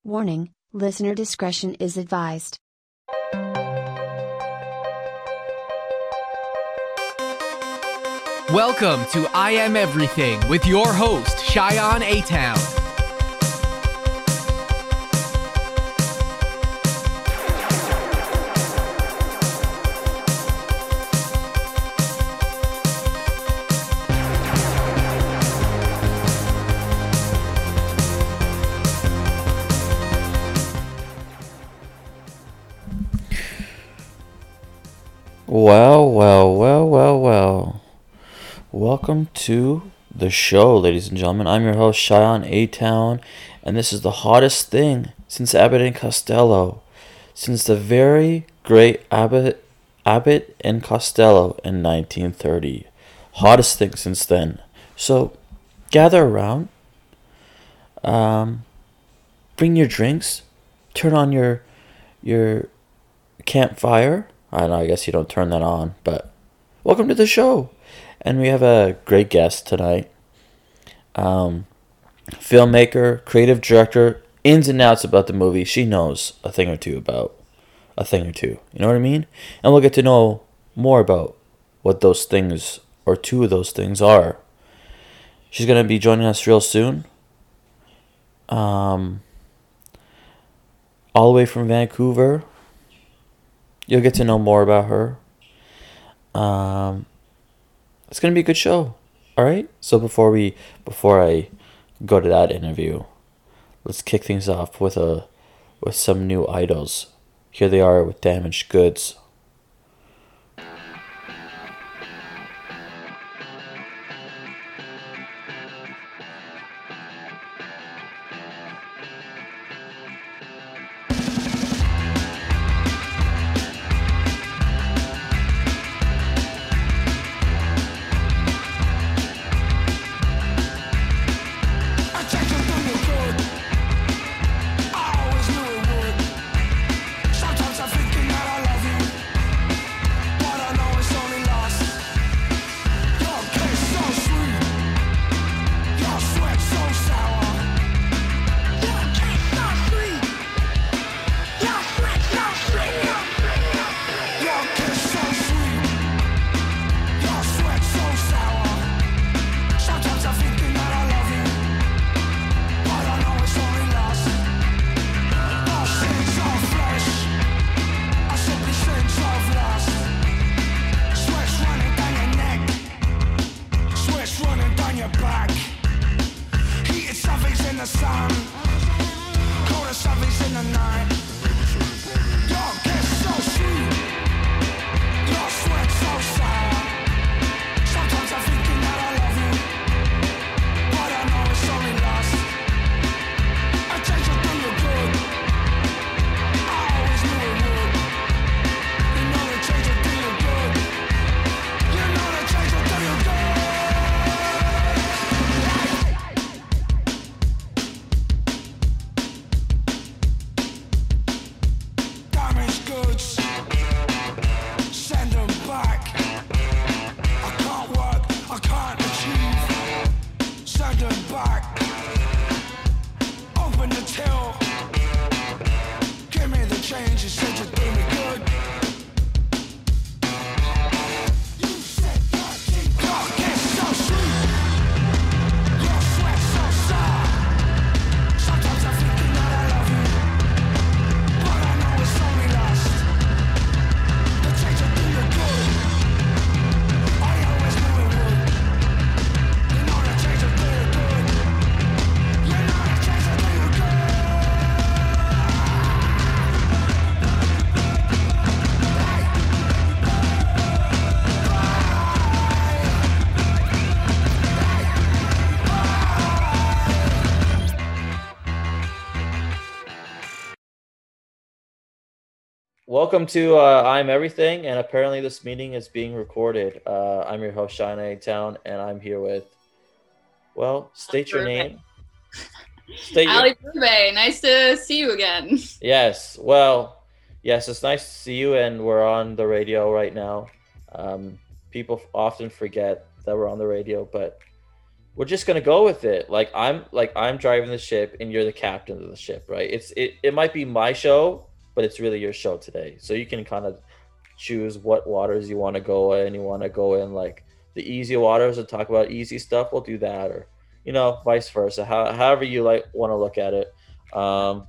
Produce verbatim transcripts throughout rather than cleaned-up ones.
Warning, listener discretion is advised. Welcome to I Am Everything with your host, Cheyenne A-Town. Well, well, well, well, well. Welcome to the show, ladies and gentlemen. I'm your host, Cheyenne A-Town, and this is the hottest thing since Abbott and Costello. Since the very great Abbott, Abbott and Costello in nineteen thirty. Hottest thing since then. So, gather around. Um, bring your drinks. Turn on your your campfire. I don't know, I guess you don't turn that on, but welcome to the show. And we have a great guest tonight. Um, filmmaker, creative director, ins and outs about the movie. She knows a thing or two about a thing or two. You know what I mean? And we'll get to know more about what those things, or two of those things, are. She's going to be joining us real soon. Um, all the way from Vancouver. You'll get to know more about her. Um, it's gonna be a good show. All right. So before we, before I go to that interview, let's kick things off with a, with some new idols. Here they are with Damaged Goods. Welcome to uh, I'm Everything, and apparently this meeting is being recorded. Uh, I'm your host, Cheyenne A-Town, and I'm here with, well, state your name. State Ali your... Burbe, nice to see you again. Yes, well, yes, it's nice to see you, and we're on the radio right now. Um, people often forget that we're on the radio, but we're just gonna go with it. Like I'm like I'm driving the ship and you're the captain of the ship, right? It's it, it might be my show, but it's really your show today. So you can kind of choose what waters you want to go in. You want to go in like the easy waters and talk about easy stuff, we'll do that, or you know, vice versa. How, however you like want to look at it. Um,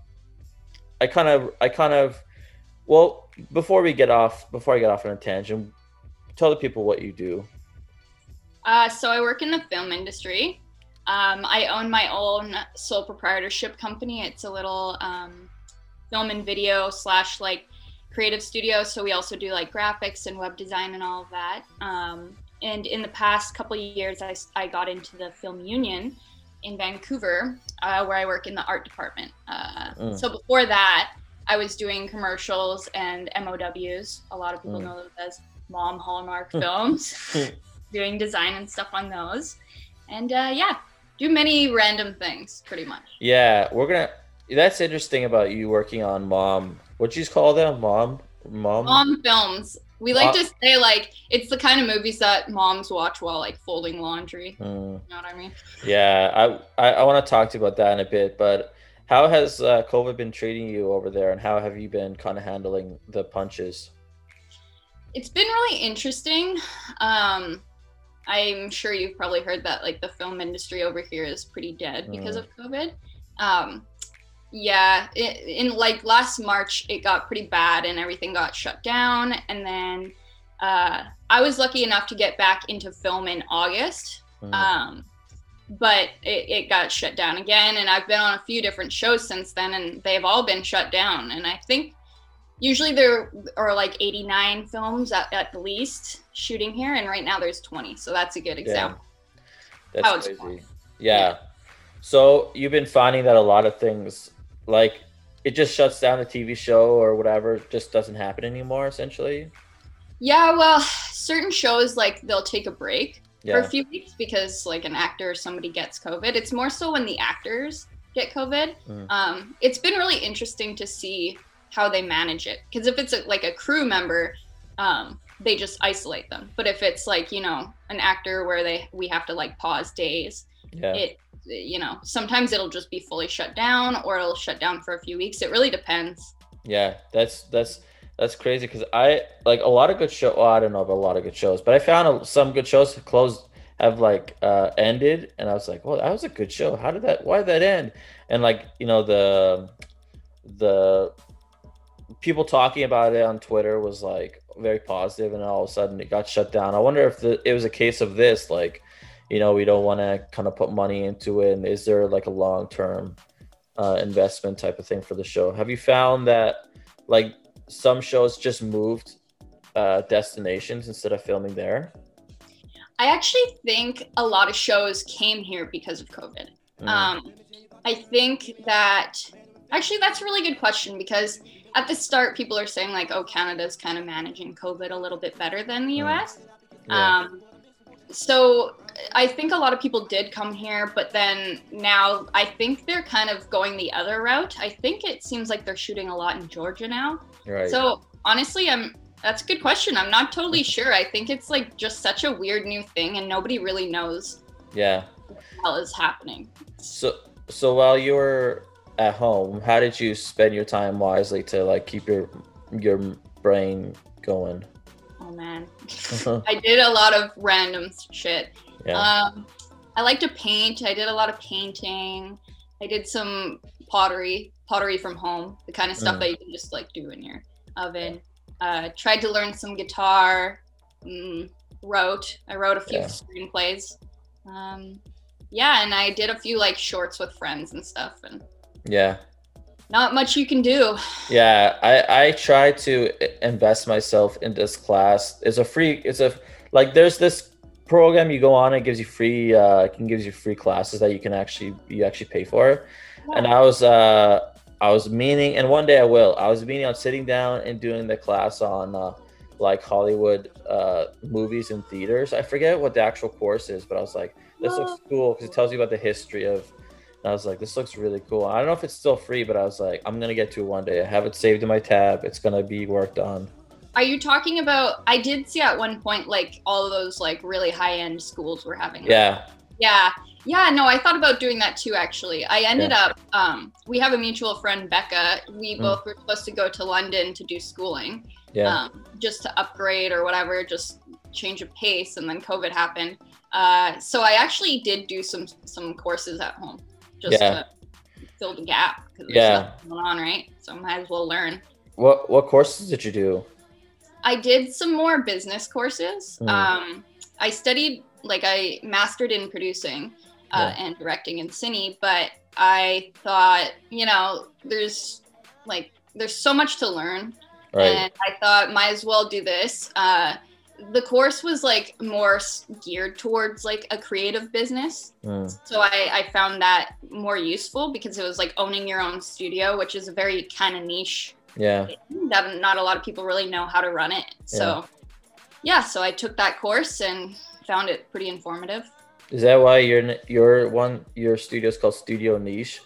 I kind of I kind of well before we get off before I get off on a tangent, tell the people what you do. Uh, so I work in the film industry. Um, I own my own sole proprietorship company. It's a little um, film and video slash like creative studio. So we also do like graphics and web design and all of that. Um, and in the past couple of years, I, I got into the Film Union in Vancouver, uh, where I work in the art department. Uh, mm. So before that, I was doing commercials and M O Ws. A lot of people mm. know those as Mom Hallmark films. Doing design and stuff on those, and uh yeah do many random things pretty much. Yeah, we're gonna that's interesting about you working on mom what you call them mom mom mom films. We like mom. to say like it's the kind of movies that moms watch while like folding laundry. mm. You know what I mean? Yeah, I I, I want to talk to you about that in a bit, but how has uh, COVID been treating you over there, and how have you been kind of handling the punches? It's been really interesting. um I'm sure you've probably heard that like the film industry over here is pretty dead because mm. of COVID. Um, yeah, it, in like last March, it got pretty bad and everything got shut down. And then uh, I was lucky enough to get back into film in August, mm. um, but it, it got shut down again. And I've been on a few different shows since then, and they've all been shut down. And I think usually there are like eighty-nine films at, at the least shooting here, and right now there's twenty, so that's a good example. Yeah. That's crazy. Yeah. yeah. So you've been finding that a lot of things, like it just shuts down a T V show or whatever, just doesn't happen anymore, essentially? Yeah, well, certain shows, like they'll take a break yeah. for a few weeks because like an actor or somebody gets COVID. It's more so when the actors get COVID. Mm. Um, it's been really interesting to see how they manage it, because if it's a, like a crew member, um they just isolate them. But if it's like, you know, an actor where they we have to like pause days, yeah. it you know sometimes it'll just be fully shut down, or it'll shut down for a few weeks. It really depends. Yeah, that's that's that's crazy, because I like a lot of good show well, I don't know about a lot of good shows, but I found a, some good shows closed have like uh ended, and I was like, well, that was a good show, how did that why did that end? And like, you know, the the people talking about it on Twitter was like very positive, and all of a sudden it got shut down. I wonder if the, it was a case of this, like, you know, we don't want to kind of put money into it, and is there like a long-term uh, investment type of thing for the show? Have you found that like some shows just moved uh, destinations instead of filming there? I actually think a lot of shows came here because of COVID. Mm. Um, I think that actually that's a really good question, because at the start, people are saying like, oh, Canada's kind of managing COVID a little bit better than the U S. Yeah. Um, so I think a lot of people did come here, but then now I think they're kind of going the other route. I think it seems like they're shooting a lot in Georgia now. Right. So honestly, I'm that's a good question. I'm not totally sure. I think it's like just such a weird new thing, and nobody really knows yeah. what the hell is happening. So so while you were at home, how did you spend your time wisely to like keep your your brain going? Oh man, I did a lot of random shit. Yeah. Um, I like to paint. I did a lot of painting. I did some pottery, pottery from home, the kind of stuff mm. that you can just like do in your oven. Uh, tried to learn some guitar. Mm, wrote. I wrote a few yeah. screenplays. Um, yeah, and I did a few like shorts with friends and stuff, and yeah. Not much you can do. Yeah, I, I try to invest myself in this class. It's a free, it's a, like there's this program you go on, it gives you free, uh, it can gives you free classes that you can actually, you actually pay for. Yeah. And I was, uh, I was meaning, and one day I will, I was meaning on sitting down and doing the class on uh, like Hollywood uh, movies and theaters. I forget what the actual course is, but I was like, this oh. looks cool because it tells you about the history of, I was like, this looks really cool. I don't know if it's still free, but I was like, I'm going to get to it one day. I have it saved in my tab. It's going to be worked on. Are you talking about, I did see at one point, like all of those like really high end schools were having. Yeah. Yeah. Yeah, no, I thought about doing that too, actually. I ended Yeah. up, um, we have a mutual friend, Becca. We Mm. both were supposed to go to London to do schooling, Yeah. um, just to upgrade or whatever, just change of pace, and then COVID happened. Uh, so I actually did do some some courses at home, just Yeah. to fill the gap, because there's Yeah. nothing going on, right? So I might as well learn. What what courses did you do? I did some more business courses. Mm. Um, I studied, like I mastered in producing uh, Yeah. and directing in cine, but I thought, you know, there's like, there's so much to learn. Right. And I thought, might as well do this. Uh, the course was like more s- geared towards like a creative business. Mm. So I, I found that more useful because it was like owning your own studio, which is a very kind of niche Yeah. that not a lot of people really know how to run it. So yeah, so I took that course and found it pretty informative. Is that why your your one your studio is called Studio Niche?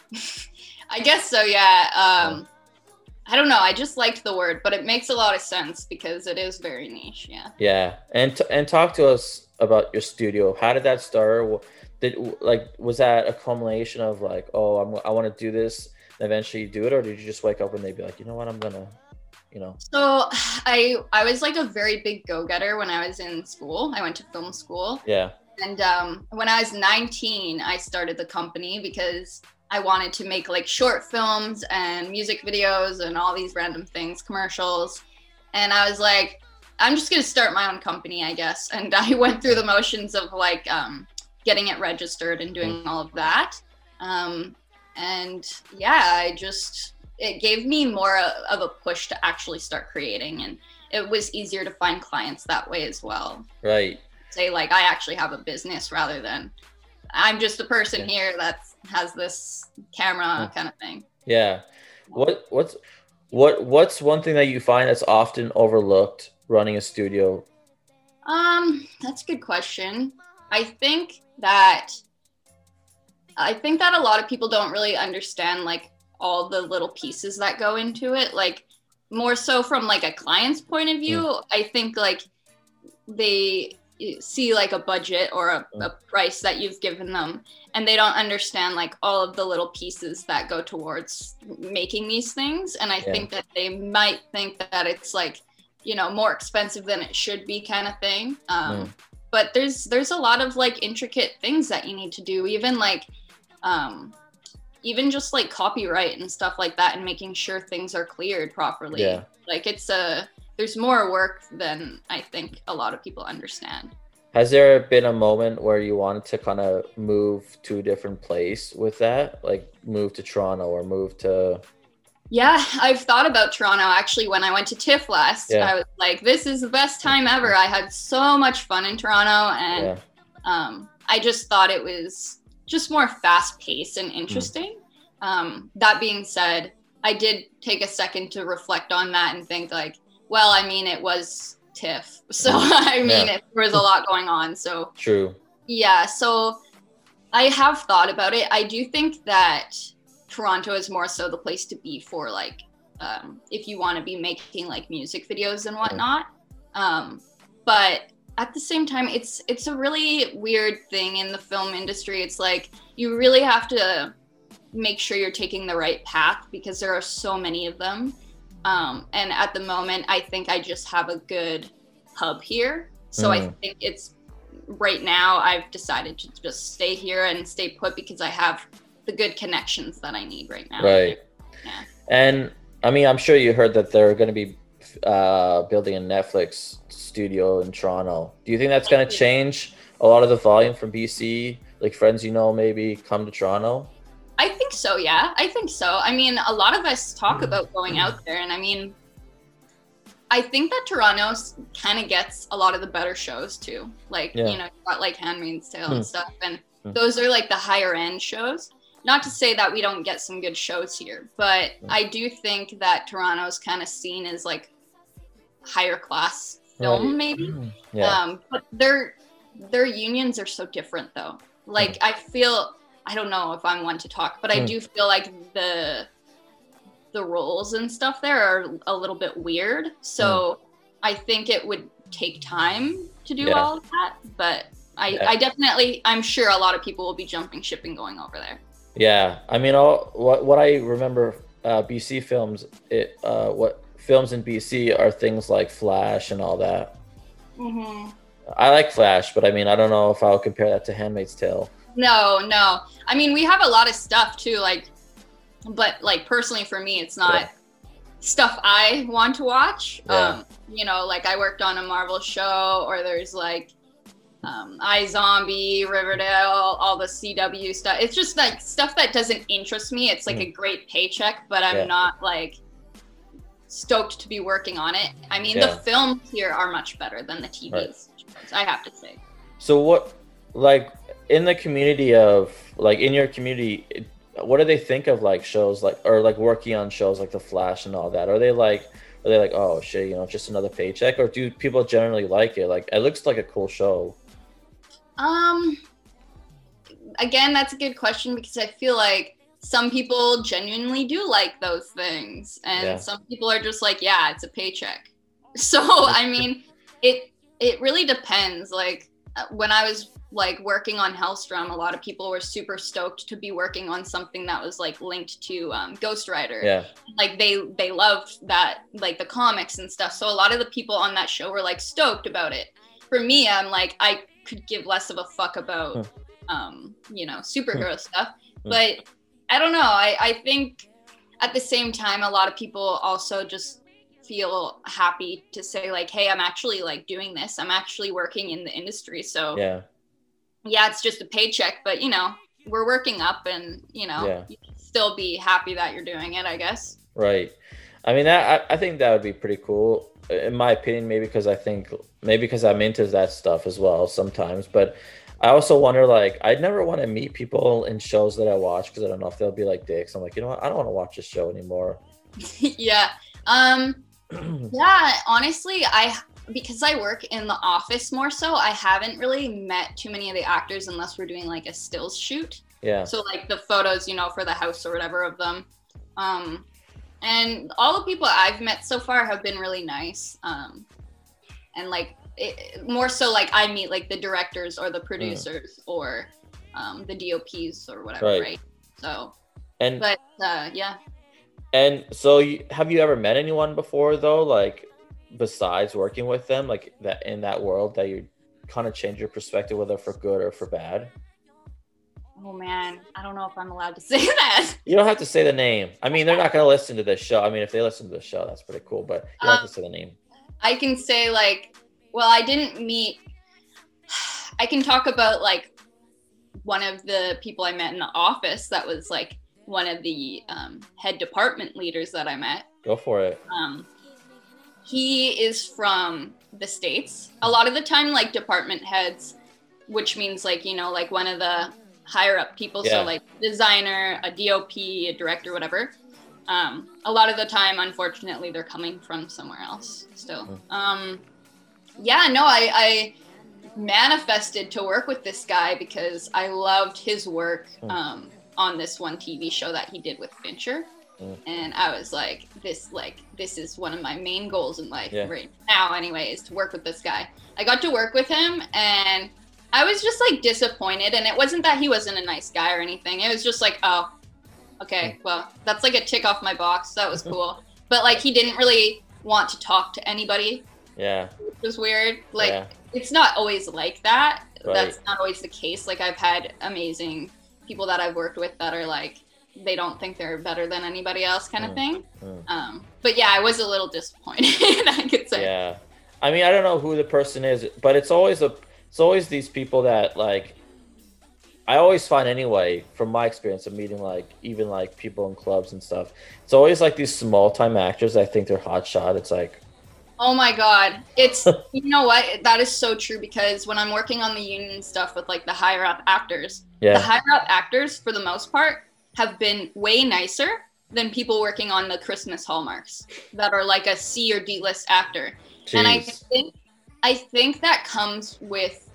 I guess so, yeah. Um, I don't know. I just liked the word, but it makes a lot of sense because it is very niche. Yeah. Yeah. And t- and talk to us about your studio. How did that start? Wh- Did like was that a culmination of like, oh, I'm I want to do this, and eventually you do it, or did you just wake up and they'd be like, you know what, I'm gonna, you know? So I I was like a very big go-getter when I was in school. I went to film school. Yeah. And um, when I was nineteen, I started the company because I wanted to make like short films and music videos and all these random things, commercials. And I was like, I'm just going to start my own company, I guess. And I went through the motions of like um, getting it registered and doing all of that. Um, and yeah, I just, it gave me more of a push to actually start creating. And it was easier to find clients that way as well. Right. Say like I actually have a business rather than I'm just a person Yeah. here that has this camera Yeah. kind of thing. Yeah. What what's what what's one thing that you find that's often overlooked running a studio? Um, that's a good question. I think that I think that a lot of people don't really understand like all the little pieces that go into it. Like more so from like a client's point of view, Mm. I think like they see like a budget or a, Mm. a price that you've given them, and they don't understand like all of the little pieces that go towards making these things. And I Yeah. think that they might think that it's like, you know, more expensive than it should be kind of thing. Um, Mm. But there's there's a lot of like intricate things that you need to do, even like um, even just like copyright and stuff like that, and making sure things are cleared properly. Yeah. Like it's a there's more work than I think a lot of people understand. Has there been a moment where you wanted to kind of move to a different place with that? Like move to Toronto or move to Yeah, I've thought about Toronto actually. When I went to TIFF last, Yeah. I was like, this is the best time ever. I had so much fun in Toronto, and yeah. um, I just thought it was just more fast paced and interesting. Um, that being said, I did take a second to reflect on that and think like, well, I mean, it was TIFF. So, I mean, Yeah. it, there was a lot going on. So, True. yeah, so I have thought about it. I do think that Toronto is more so the place to be for like, um, if you want to be making like music videos and whatnot. Um, but at the same time, it's it's a really weird thing in the film industry. It's like you really have to make sure you're taking the right path because there are so many of them. Um, and at the moment, I think I just have a good hub here. So I Mm. think it's right now I've decided to just stay here and stay put because I have the good connections that I need right now. Right. Yeah. And I mean, I'm sure you heard that they're going to be uh, building a Netflix studio in Toronto. Do you think that's going to change a lot of the volume from B C? Like friends you know maybe come to Toronto? I think so, yeah. I think so. I mean, a lot of us talk about going out there, and I mean, I think that Toronto kind of gets a lot of the better shows too. Like, Yeah. you know, you've got like Handmaid's Tale Hmm. and stuff, and Hmm. those are like the higher end shows. Not to say that we don't get some good shows here, but Hmm. I do think that Toronto's kind of seen as like higher class film, Right. maybe. Yeah. Um, but their their unions are so different though. Like I feel I don't know if I'm one to talk, but I Hmm. do feel like the the roles and stuff there are a little bit weird. So I think it would take time to do Yeah. all of that. But I, Yeah. I definitely, I'm sure a lot of people will be jumping ship and going over there. Yeah, I mean, all what what I remember, uh, B C films, it uh, what films in B C are things like Flash and all that. Mm-hmm. I like Flash, but I mean, I don't know if I'll compare that to Handmaid's Tale. No, no. I mean, we have a lot of stuff too, like, but like personally for me, it's not Yeah. stuff I want to watch. Yeah. Um, you know, like I worked on a Marvel show, or there's like um, iZombie, Riverdale, all the C W stuff. It's just like stuff that doesn't interest me. It's like Mm. a great paycheck, but I'm Yeah. not like stoked to be working on it. I mean, Yeah. the films here are much better than the T Vs. I have to say. So what, like, in the community of, like, in your community, it- what do they think of, like, shows, like, or, like, working on shows like The Flash and all that? Are they, like, are they like, oh, shit, you know, just another paycheck? Or do people generally like it? Like, it looks like a cool show. Um, again, that's a good question because I feel like some people genuinely do like those things, and Yeah. some people are just like, yeah, it's a paycheck. So I mean, it it really depends. Like uh, when I was like working on Hellstrom, a lot of people were super stoked to be working on something that was like linked to um, Ghost Rider. Yeah. Like they they loved that, like the comics and stuff. So a lot of the people on that show were like stoked about it. For me, I'm like, I could give less of a fuck about um you know superhero stuff, but I don't know, I I think at the same time a lot of people also just feel happy to say like, hey, I'm actually like doing this, I'm actually working in the industry. So Yeah. yeah, it's just a paycheck, but you know, we're working up, and you know, Yeah. you can still be happy that you're doing it, I guess. Right. I mean, that, I, I think that would be pretty cool, in my opinion, maybe because I think, maybe because I'm into that stuff as well sometimes. But I also wonder, like, I'd never want to meet people in shows that I watch because I don't know if they'll be like dicks. I'm like, you know what? I don't want to watch this show anymore. Yeah. Um, yeah, honestly, I, because I work in the office more so, I haven't really met too many of the actors unless we're doing like a stills shoot. Yeah. So like the photos, you know, for the house or whatever of them. Um, and all the people I've met so far have been really nice. Um, and like it, more so like I meet like the directors or the producers mm. or um, the D O Ps or whatever, right? right? So, and but uh, yeah. And so, you, have you ever met anyone before though, like besides working with them, like that in that world that you kind of change your perspective, whether for good or for bad? Oh man, I don't know if I'm allowed to say that. You don't have to say the name. I mean, they're not going to listen to this show. I mean, if they listen to the show, that's pretty cool, but you don't um, have to say the name. I can say like, well, I didn't meet, I can talk about like one of the people I met in the office that was like one of the um, head department leaders that I met. Go for it. Um, he is from the States. A lot of the time, like department heads, which means like, you know, like one of the higher up people. Yeah. So like designer, a D O P, a director, whatever. Um, a lot of the time, unfortunately, they're coming from somewhere else still. Mm. Um, yeah, no, I, I manifested to work with this guy because I loved his work mm. um, on this one T V show that he did with Fincher. Mm. And I was like, this, like, this is one of my main goals in life yeah. right now anyway, is to work with this guy. I got to work with him and I was just like disappointed. And it wasn't that he wasn't a nice guy or anything. It was just like, oh, okay, well, that's like a tick off my box. That was cool. But like, he didn't really want to talk to anybody. Yeah. Which was weird. Like, yeah. It's not always like that. Right. That's not always the case. Like, I've had amazing people that I've worked with that are like, they don't think they're better than anybody else kind of mm. thing. Mm. Um, but yeah, I was a little disappointed, I could say. Yeah. I mean, I don't know who the person is, but it's always a, it's always these people that like, I always find anyway, from my experience of meeting like, even like people in clubs and stuff, it's always like these small time actors. I think they're hot shot. It's like, oh my God. It's, you know what? That is so true because when I'm working on the union stuff with like the higher up actors, yeah. the higher up actors for the most part have been way nicer than people working on the Christmas Hallmarks that are like a C or D list actor. Jeez. And I think, I think that comes with,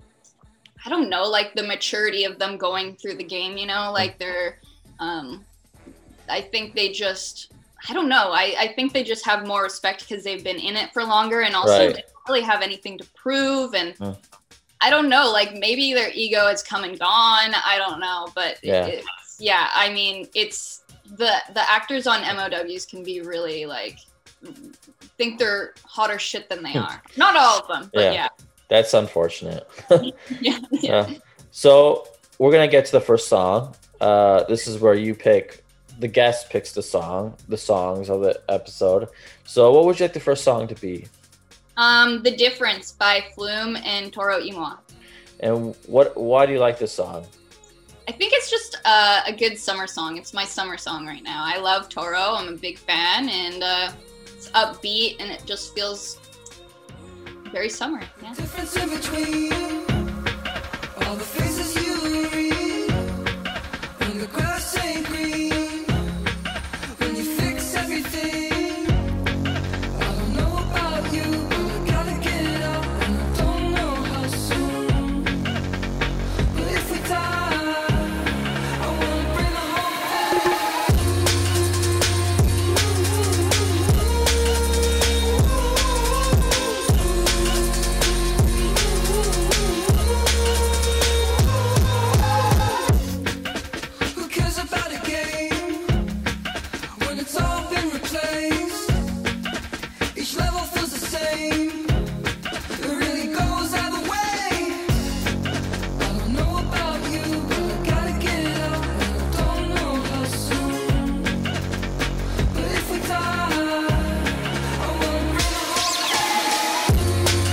I don't know, like the maturity of them going through the game, you know, like they're, um, I think they just, I don't know. I, I think they just have more respect because they've been in it for longer and also right. they don't really have anything to prove. And mm. I don't know, like maybe their ego has come and gone. I don't know, but Yeah. it, it's, yeah, I mean, it's the the actors on M O Ws can be really like think they're hotter shit than they are. Not all of them, but Yeah. yeah. That's unfortunate. Yeah. Yeah. Yeah. So we're gonna get to the first song. Uh, this is where you pick. The guest picks the song, the songs of the episode. So what would you like the first song to be? Um, The Difference by Flume and Toro y Moi. And what? Why do you like this song? I think it's just uh, a good summer song. It's my summer song right now. I love Toro. I'm a big fan, and uh, it's upbeat, and it just feels very summer. Yeah. Difference in between all the faces you read when the grass ain't green, when you fix everything. I don't know about you, but I gotta get it out, and I don't know how soon. But if we die, I wanna bring the Who cares about a game when it's all been replaced? Each level feels the same. It really goes either way. I don't know about you, but I gotta get it out, and I don't know how soon. But if we die, I wanna bring the whole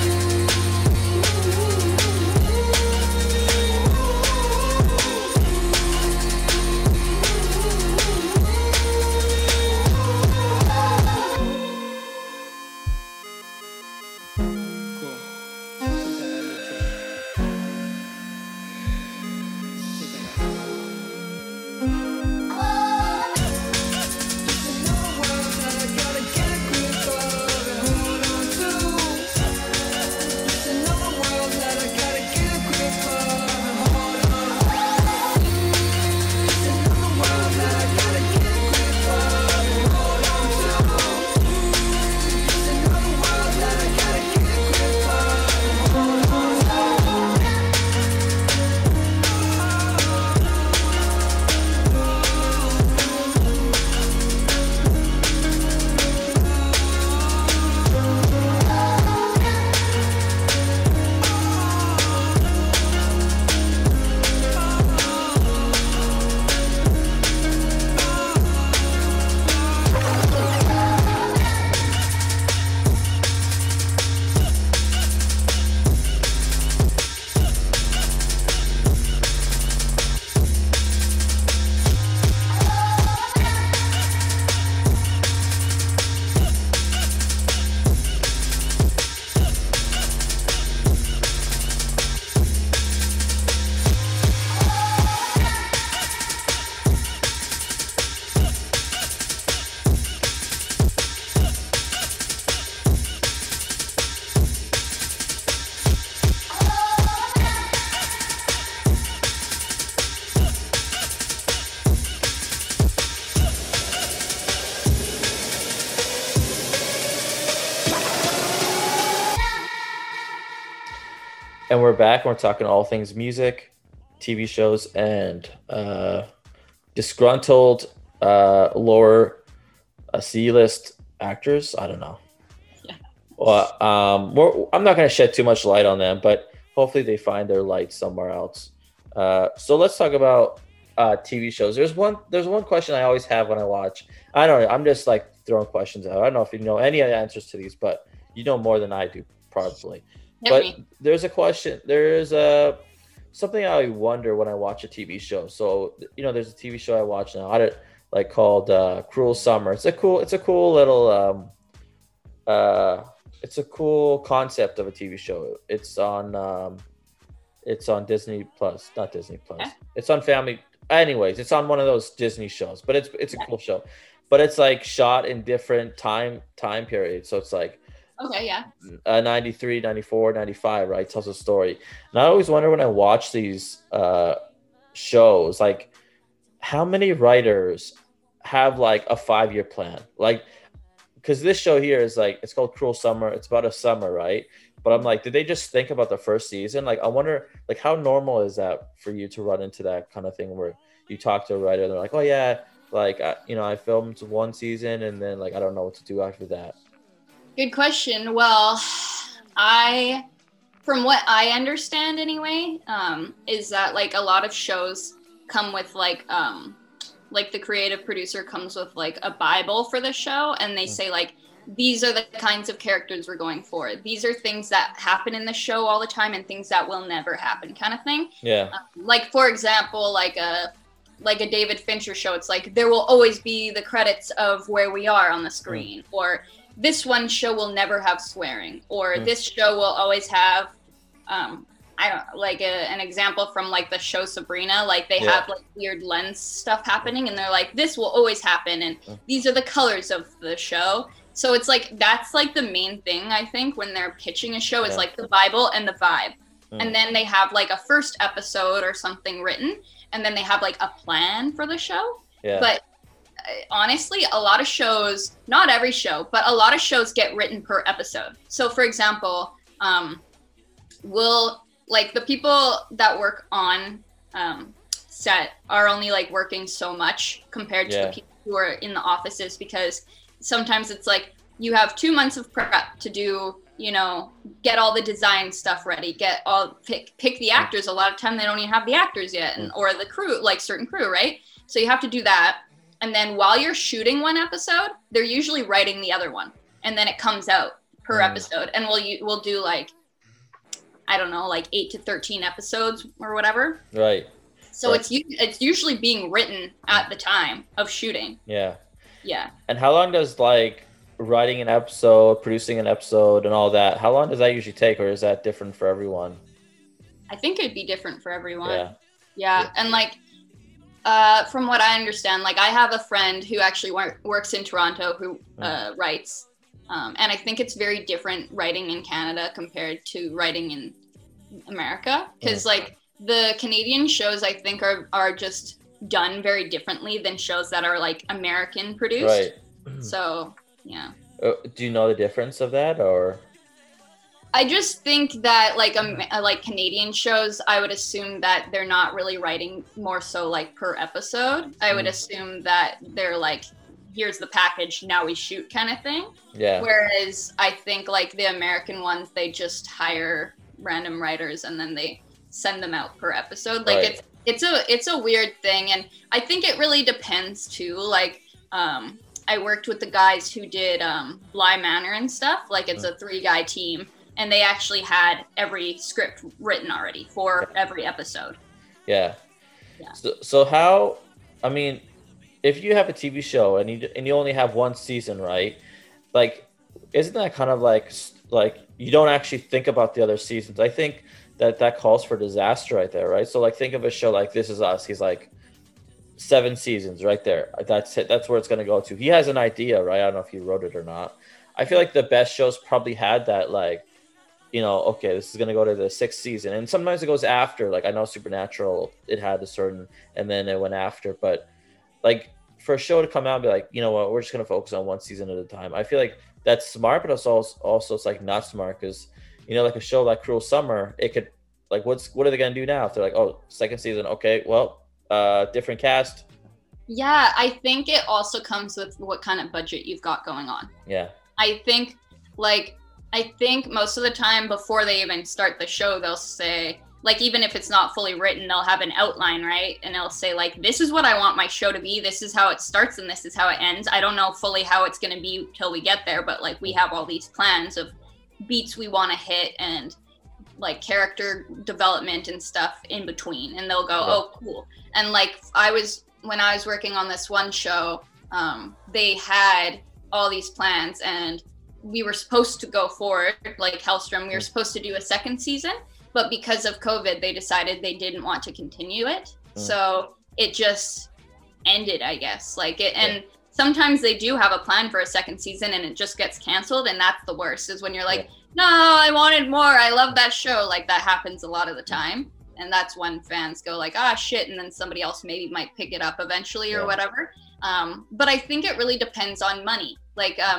And we're back, and we're talking all things music, T V shows, and uh, disgruntled uh, lower uh, C-list actors. I don't know. Yeah. Well, um, we're, I'm not going to shed too much light on them, but hopefully they find their light somewhere else. Uh, so let's talk about uh, T V shows. There's one. There's one question I always have when I watch. I don't know. I'm just like throwing questions out. I don't know if you know any answers to these, but you know more than I do, probably. Hit But me. there's a question. There's a something I wonder when I watch a T V show. So you know, there's a T V show I watch now. I don't, like called uh, Cruel Summer. It's a cool. It's a cool little. Um, uh, it's a cool concept of a T V show. It's on. Um, it's on Disney Plus, not Disney Plus. Okay. It's on Family. Anyways, it's on one of those Disney shows. But it's it's a cool show. But it's like shot in different time time periods. So it's like. Okay, yeah. Uh, ninety-three, ninety-four, ninety-five, right? Tells a story. And I always wonder when I watch these uh, shows, like how many writers have like a five-year plan? Like, because this show here is like, it's called Cruel Summer. It's about a summer, right? But I'm like, did they just think about the first season? Like, I wonder, like, how normal is that for you to run into that kind of thing where you talk to a writer and they're like, oh yeah, like, I, you know, I filmed one season and then like, I don't know what to do after that. Good question. Well, I, from what I understand anyway, um, is that like a lot of shows come with like, um, like the creative producer comes with like a Bible for the show, and they say like, these are the kinds of characters we're going for. These are things that happen in the show all the time and things that will never happen, kind of thing. Yeah. Um, like for example, like a like a David Fincher show, it's like there will always be the credits of where we are on the screen, mm. or this one show will never have swearing, or mm. this show will always have um I don't like a, an example from like the show Sabrina, like they yeah. have like weird lens stuff happening and they're like, this will always happen and mm. these are the colors of the show. So it's like, that's like the main thing, I think, when they're pitching a show is yeah. like the Bible and the vibe. Mm. And then they have like a first episode or something written, and then they have like a plan for the show. Yeah. But uh, honestly, a lot of shows, not every show, but a lot of shows get written per episode. So for example, um, we'll, like the people that work on um, set are only like working so much compared to yeah. the people who are in the offices, because sometimes it's like you have two months of prep to do, you know, get all the design stuff ready, get all pick pick the actors. A lot of time they don't even have the actors yet, and or the crew, like certain crew, right? So you have to do that, and then while you're shooting one episode, they're usually writing the other one, and then it comes out per mm. episode, and we'll we'll do like, I don't know, like eight to thirteen episodes or whatever. Right. So right. it's it's usually being written at the time of shooting. Yeah. Yeah. And how long does like writing an episode, producing an episode and all that, how long does that usually take, or is that different for everyone? I think it'd be different for everyone. Yeah. Yeah. yeah. And like, uh, from what I understand, like I have a friend who actually wor- works in Toronto who uh, mm. writes. Um, and I think it's very different writing in Canada compared to writing in America. Because mm. like the Canadian shows, I think are, are just done very differently than shows that are like American produced. Right. So, yeah. Uh, do you know the difference of that, or? I just think that like um, like Canadian shows, I would assume that they're not really writing more so like per episode. I would mm. assume that they're like, here's the package, now we shoot kind of thing. Yeah. Whereas I think like the American ones, they just hire random writers and then they send them out per episode. Like right. it's it's a it's a weird thing, and I think it really depends too. Like um I worked with the guys who did um Bly Manor and stuff. Like it's a three guy team, and they actually had every script written already for every episode. Yeah. Yeah. So, so how, I mean, if you have a T V show and you and you only have one season, right? Like, isn't that kind of like like you don't actually think about the other seasons? I think that that calls for disaster right there, right? So like, think of a show like This Is Us. He's like seven seasons right there. That's it. That's where it's going to go to. He has an idea, right? I don't know if he wrote it or not. I feel like the best shows probably had that, like, you know, okay, this is going to go to the sixth season. And sometimes it goes after. Like, I know Supernatural, it had a certain, and then it went after. But like, for a show to come out and be like, you know what, we're just going to focus on one season at a time. I feel like that's smart, but it's also, also it's like not smart, because, you know, like a show like Cruel Summer, it could, like, what's what are they going to do now? If they're like, oh, second season, okay, well, uh, different cast. Yeah, I think it also comes with what kind of budget you've got going on. Yeah. I think, like, I think most of the time before they even start the show, they'll say, like, even if it's not fully written, they'll have an outline, right? And they'll say, like, this is what I want my show to be. This is how it starts and this is how it ends. I don't know fully how it's going to be till we get there, but, like, we have all these plans of beats we want to hit and, like, character development and stuff in between. And they'll go, yeah. oh, cool. And, like, I was, when I was working on this one show, um, they had all these plans and we were supposed to go forward, like Hellstrom, we were supposed to do a second season, but because of COVID, they decided they didn't want to continue it. Mm. So it just ended, I guess. Like it, and yeah. sometimes they do have a plan for a second season and it just gets canceled. And that's the worst, is when you're like, yeah. no, I wanted more. I love that show. Like that happens a lot of the time. And that's when fans go like, ah, shit. And then somebody else maybe might pick it up eventually or yeah. whatever. Um, but I think it really depends on money. Like, um,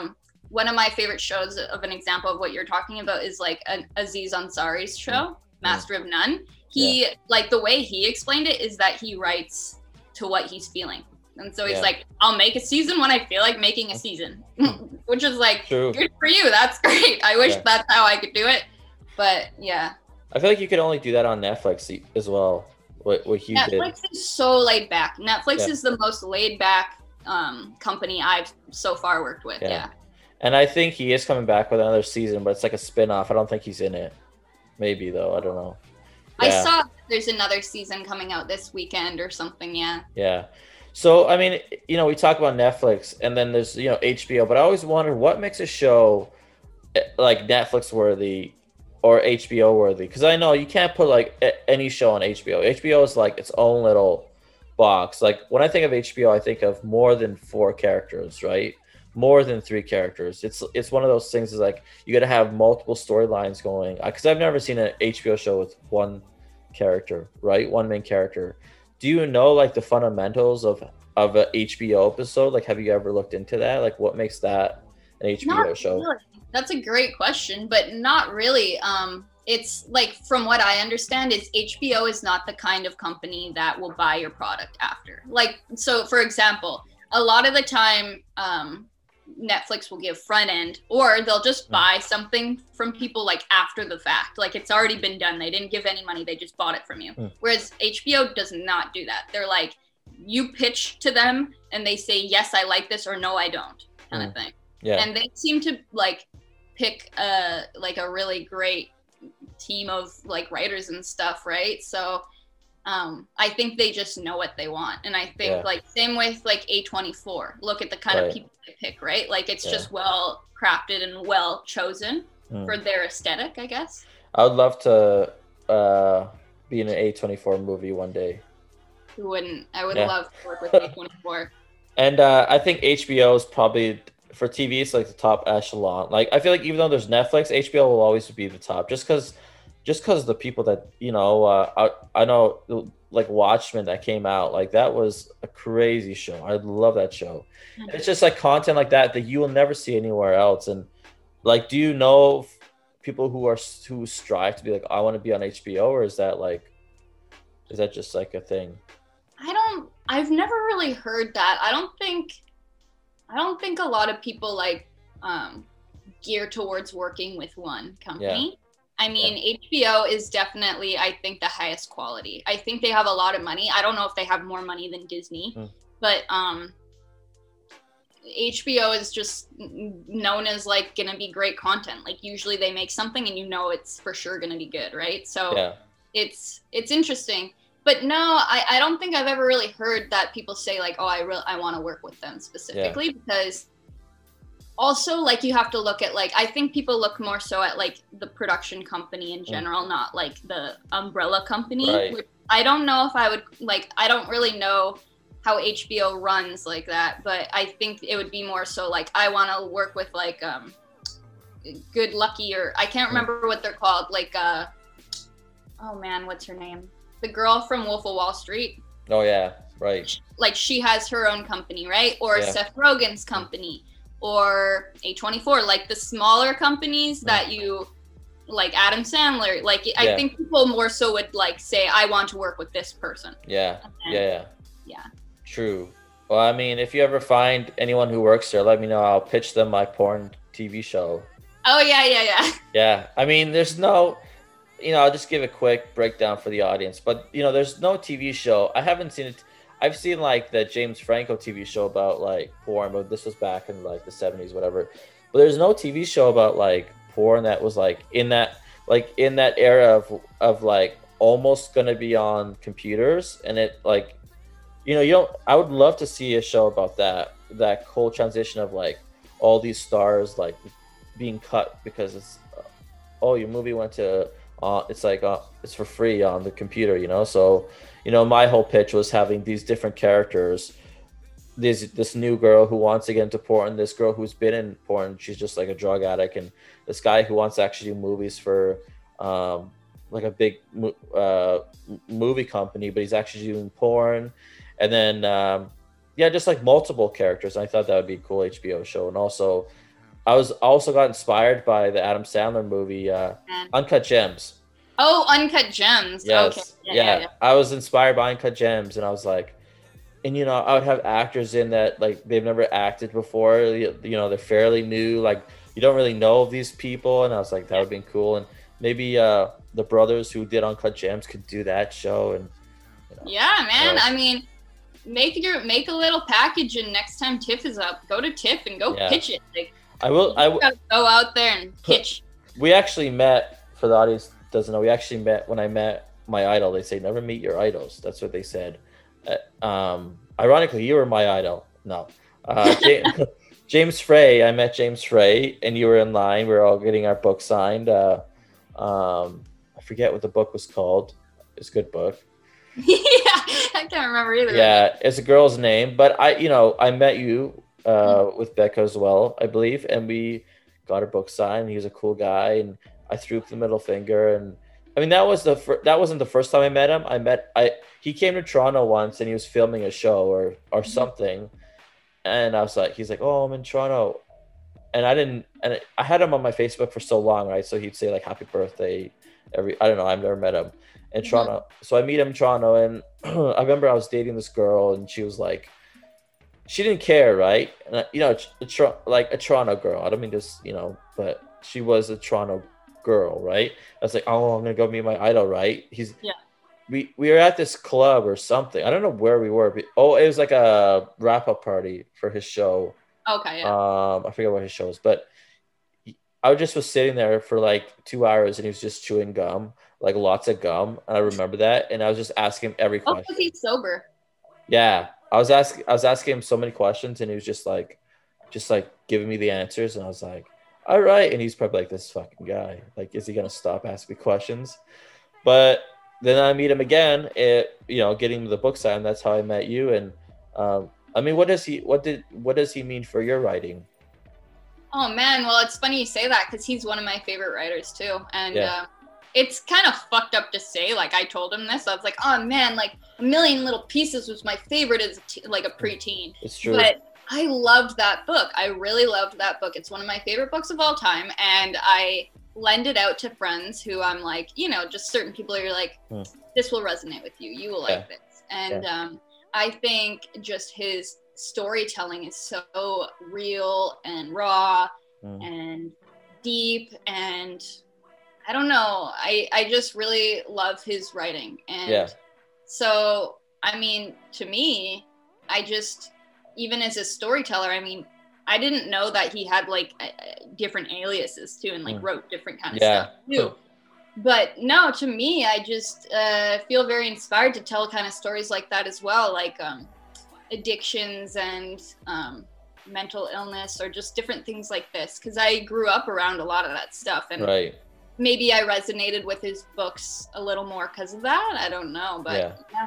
one of my favorite shows of an example of what you're talking about is like an Aziz Ansari's show, Master of None. He, yeah. like the way he explained it is that he writes to what he's feeling. And so he's Yeah. like, I'll make a season when I feel like making a season, which is like, True. good for you. That's great. I wish Yeah. that's how I could do it. But yeah, I feel like you could only do that on Netflix as well. What what Hugh did. Netflix is so laid back. Netflix Yeah. is the most laid back um, company I've so far worked with. Yeah. Yeah. And I think he is coming back with another season, but it's like a spin-off. I don't think he's in it. Maybe though. I don't know. I Yeah. saw there's another season coming out this weekend or something. Yeah. Yeah. So, I mean, you know, we talk about Netflix and then there's, you know, H B O, but I always wonder what makes a show eh, like Netflix worthy or H B O worthy. Because I know you can't put like a- any show on H B O. H B O is like its own little box. Like when I think of H B O, I think of more than four characters, right? More than three characters. It's it's one of those things is like you got to have multiple storylines going. Because I've never seen an H B O show with one character, right? One main character. Do you know like the fundamentals of of a H B O episode? Like, have you ever looked into that? Like, what makes that an H B O Not show? really. That's a great question, but not really. Um, it's like from what I understand, is H B O is not the kind of company that will buy your product after. Like, so for example, a lot of the time, um, Netflix will give front end, or they'll just Mm. buy something from people like after the fact. Like it's already been done. They didn't give any money. They just bought it from you. Mm. Whereas H B O does not do that. They're like, you pitch to them and they say, yes, I like this, or no, I don't, kind Mm. of thing. Yeah. And they seem to like pick a like a really great team of like writers and stuff, right? So um I think they just know what they want. And I think Yeah. like same with like A twenty-four. Look at the kind Right. of people they pick, right? Like it's Yeah. just well crafted and well chosen Mm. for their aesthetic, I guess. I would love to uh, be in an A twenty-four movie one day. Who wouldn't? I would Yeah. love to work with A twenty-four. And uh, I think H B O is probably for T V. It's like the top echelon. Like I feel like even though there's Netflix, H B O will always be the top, just because, just because the people that you know. Uh, I I know like Watchmen that came out, like that was a crazy show. I love that show. And it's just like content like that that you will never see anywhere else. And like, do you know people who are who strive to be like, I want to be on H B O, or is that like, is that just like a thing? I don't I've never really heard that. I don't think I don't think a lot of people like um gear towards working with one company. I mean, H B O is definitely, I think, the highest quality. I think they have a lot of money. I don't know if they have more money than Disney, Mm. but um H B O is just n- known as like gonna be great content. Like usually they make something and you know it's for sure gonna be good, right? So Yeah. it's it's interesting. But no, I, I don't think I've ever really heard that people say like, oh, I really I want to work with them specifically, because also like you have to look at like I think people look more so at like the production company in general, not like the umbrella company. Right. Which I don't know if I would like I don't really know how H B O runs like that, but I think it would be more so like I want to work with like um Good Lucky, or I can't remember what they're called, like uh oh man, what's her name? The girl from Wolf of Wall Street. Oh yeah, right. Like she has her own company, right? Or Yeah. Seth Rogen's company, or A twenty-four, like the smaller companies that you like Adam Sandler. Like I Yeah. think people more so would like say, I want to work with this person. Yeah, And- yeah, yeah. Yeah. True. Well, I mean, if you ever find anyone who works there, let me know. I'll pitch them my porn T V show. Oh yeah, yeah, yeah. Yeah, I mean, there's no, you know, I'll just give a quick breakdown for the audience. But you know, there's no T V show. I haven't seen it. I've seen like the James Franco T V show about like porn, but this was back in like the seventies, whatever. But there's no T V show about like porn that was like in that like in that era of of like almost gonna be on computers, and it like, you know, you don't. I would love to see a show about that that whole transition of like all these stars like being cut because it's uh, oh, your movie went to uh, it's like uh, it's for free on the computer, you know. So you know, my whole pitch was having these different characters. This this new girl who wants to get into porn, this girl who's been in porn, she's just like a drug addict, and this guy who wants to actually do movies for um, like a big mo- uh, movie company, but he's actually doing porn. And then um, yeah, just like multiple characters. I thought that would be a cool H B O show. And also I was also got inspired by the Adam Sandler movie, uh, And- Uncut Gems. Oh, Uncut Gems. Yes. Okay. Yeah, Yeah, yeah, yeah. I was inspired by Uncut Gems, and I was like, and you know, I would have actors in that like they've never acted before. You, you know, they're fairly new. Like you don't really know of these people, and I was like, that would be cool. And maybe uh, the brothers who did Uncut Gems could do that show. And you know, Yeah, man. Uh, I mean, make your make a little package, and next time TIFF is up, go to TIFF and go Yeah. pitch it. Like, I will. I you will. gotta go out there and pitch. We actually met. For the audience who doesn't know, we actually met when I met my idol. They say never meet your idols. That's what they said. Uh, um, ironically, you were my idol. No, uh, James, James Frey. I met James Frey, and you were in line. We were all getting our book signed. Uh, um, I forget what the book was called. It's a good book. Yeah, I can't remember either. Yeah, it's a girl's name. But I, you know, I met you uh, with Becca as well, I believe, and we got her book signed. He was a cool guy, and I threw up the middle finger. And I mean, that was the fir- that wasn't the first time I met him. I met I he came to Toronto once, and he was filming a show or or something, and I was like, he's like, oh, I'm in Toronto, and I didn't, and I had him on my Facebook for so long, right? So he'd say like happy birthday every, I don't know, I've never met him in Toronto. So I meet him in Toronto, and I remember I was dating this girl, and she was like, she didn't care, right? And I, you know, a, a, like a Toronto girl. I don't mean this, you know, but she was a Toronto girl, right? I was like, oh, I'm gonna go meet my idol, right? He's Yeah. We we were at this club or something. I don't know where we were. But, oh, it was like a wrap up party for his show. Okay. Yeah. Um, I forget what his show was, but I just was sitting there for like two hours, and he was just chewing gum, like lots of gum. And I remember that, and I was just asking him every Oh, question. because he's sober. Yeah, I was asking I was asking him so many questions, and he was just like, just like giving me the answers, and I was like, all right. And he's probably like, this fucking guy, like, is he gonna stop asking me questions? But then I meet him again, it, you know, getting the book signed. That's how I met you. And um, I mean, what does he what did what does he mean for your writing? Oh man, well it's funny you say that because he's one of my favorite writers too, and Yeah. uh, it's kind of fucked up to say. Like I told him this, I was like, oh man, like A Million Little Pieces was my favorite as a te- like a preteen. It's true. But I loved that book. I really loved that book. It's one of my favorite books of all time, and I lend it out to friends who I'm like, you know, just certain people you're like, Hmm. this will resonate with you. You will like Yeah. this. And um, I think just his storytelling is so real and raw Mm. and deep, and I don't know. I I just really love his writing, and Yeah. so I mean, to me, I just, even as a storyteller, I mean, I didn't know that he had like uh, different aliases too, and like Mm. wrote different kind of Yeah. stuff too. But no, to me, I just uh, feel very inspired to tell kind of stories like that as well, like um, addictions and um, mental illness or just different things like this. Because I grew up around a lot of that stuff, and Right. maybe I resonated with his books a little more because of that. I don't know, but Yeah. yeah.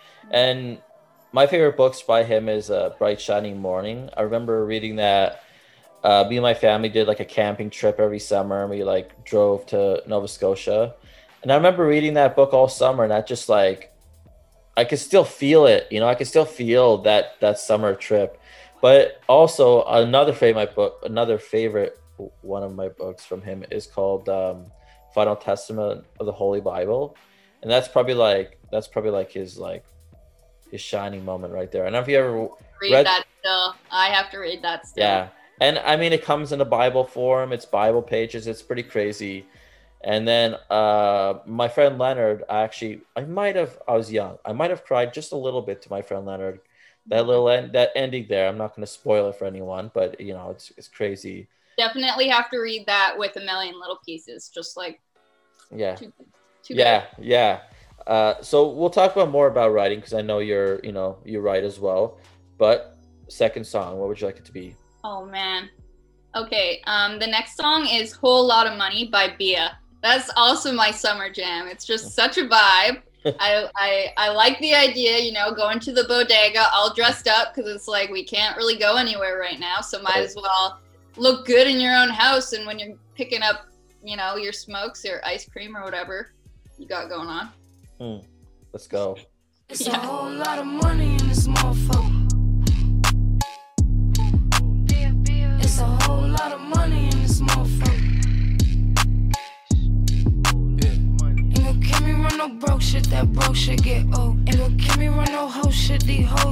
And my favorite books by him is uh, Bright Shining Morning. I remember reading that. Uh, me and my family did like a camping trip every summer, and we like drove to Nova Scotia. And I remember reading that book all summer, and that just like, I could still feel it. You know, I could still feel that that summer trip. But also another favorite book, another favorite one of my books from him is called um, Final Testament of the Holy Bible, and that's probably like that's probably like his like his shining moment right there. I don't know if you ever Read read that still. I have to read that still. yeah, and I mean it comes in a Bible form. It's Bible pages. It's pretty crazy. And then uh, my friend Leonard, I actually I might have I was young. I might have cried just a little bit to my friend Leonard. That little end, that ending there. I'm not going to spoil it for anyone, but you know it's it's crazy. Definitely have to read that with A Million Little Pieces. Just like Yeah. too, too Yeah, yeah. Uh, so we'll talk about more about writing because I know you're, you know, you write as well. But second song, what would you like it to be? Oh man. Okay. Um, the next song is "Whole Lot of Money" by Bia. That's also my summer jam. It's just such a vibe. I, I I like the idea, you know, going to the bodega all dressed up because it's like we can't really go anywhere right now, so might as well look good in your own house. And when you're picking up, you know, your smokes or ice cream or whatever you got going on. Hmm. Let's go. It's Yeah. a whole lot of money in this motherfucker. It's a whole lot of money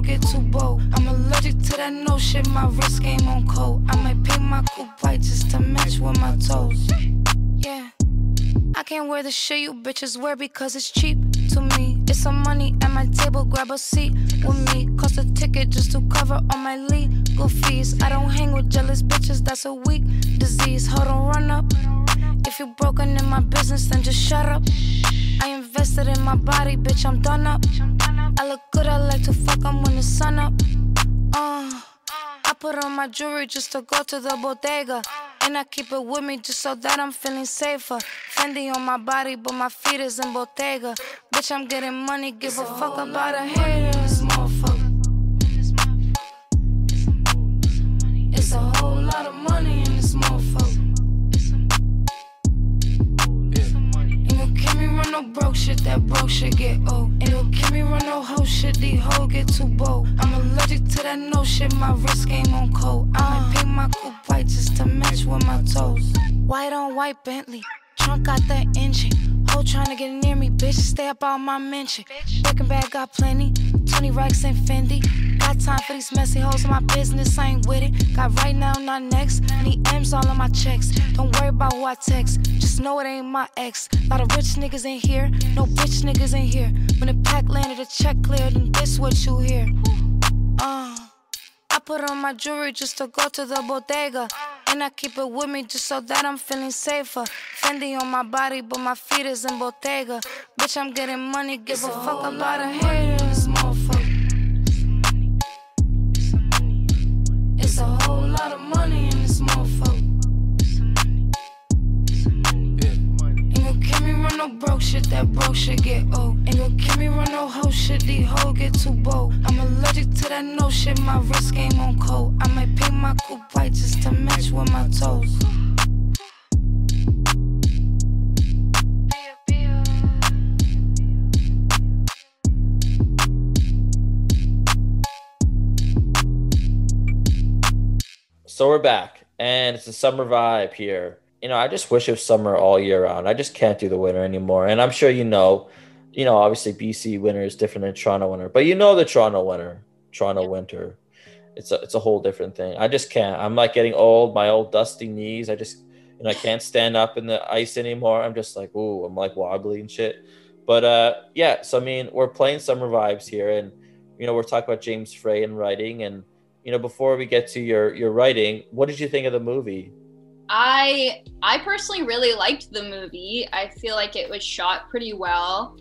get too bold. I'm allergic to that no shit, my wrist game on cold. I might paint my coupe white just to match with my toes. Yeah, I can't wear the shit you bitches wear because it's cheap to me. It's some money at my table, grab a seat with me. Cost a ticket just to cover all my legal fees. I don't hang with jealous bitches, that's a weak disease. Hold on, run up. If you broken in my business, then just shut up. I invested in my body, bitch, I'm done up. I look good, I like to fuck 'em when the sun up. Uh, I put on my jewelry just to go to the bodega. And I keep it with me just so that I'm feeling safer. Fendi on my body, but my feet is in Bottega. Bitch, I'm getting money, give a fuck about a hater. This motherfucker. It's a whole lot of money in this motherfucker. Can't me run no broke shit, that broke shit get old. Ain't no can't me run no hoe shit, these hoes get too bold. I'm allergic to that no shit, my wrist game on cold. I might paint my coupe white just to match with my toes. White on white Bentley, trunk got that engine. Hoe tryna get near me, bitch, stay up all my mention. Breaking bag got plenty, twenty racks and Fendi. Got time for these messy hoes in my business, I ain't with it. Got right now, not next. Need M's all on my checks. Don't worry about who I text, just know it ain't my ex. Lot of rich niggas in here, no bitch niggas in here. When the pack landed, the check cleared, and this what you hear. Uh, I put on my jewelry just to go to the bodega. And I keep it with me just so that I'm feeling safer. Fendi on my body, but my feet is in Bottega. Bitch, I'm getting money, give a fuck about a hater. This motherfucker. It's a whole lot of money in this motherfucker. Ain't gon' keep me run no broke shit, that broke shit get old. Ain't gon' keep me run no hoe shit, these hoes get too bold. I'm allergic to that no shit, my wrist game on cold. I might paint my coupe white just to match with my toes. So we're back, and it's a summer vibe here. You know, I just wish it was summer all year round. I just can't do the winter anymore. And I'm sure you know, you know, obviously B C winter is different than Toronto winter, but you know the Toronto winter, Toronto winter. It's a it's a whole different thing. I just can't. I'm like getting old, my old dusty knees. I just, you know, I can't stand up in the ice anymore. I'm just like, ooh, I'm like wobbly and shit. But uh, yeah, so I mean, we're playing summer vibes here, and you know, we're talking about James Frey and writing. And you know, before we get to your your writing, what did you think of the movie? I I personally really liked the movie. I feel like it was shot pretty well.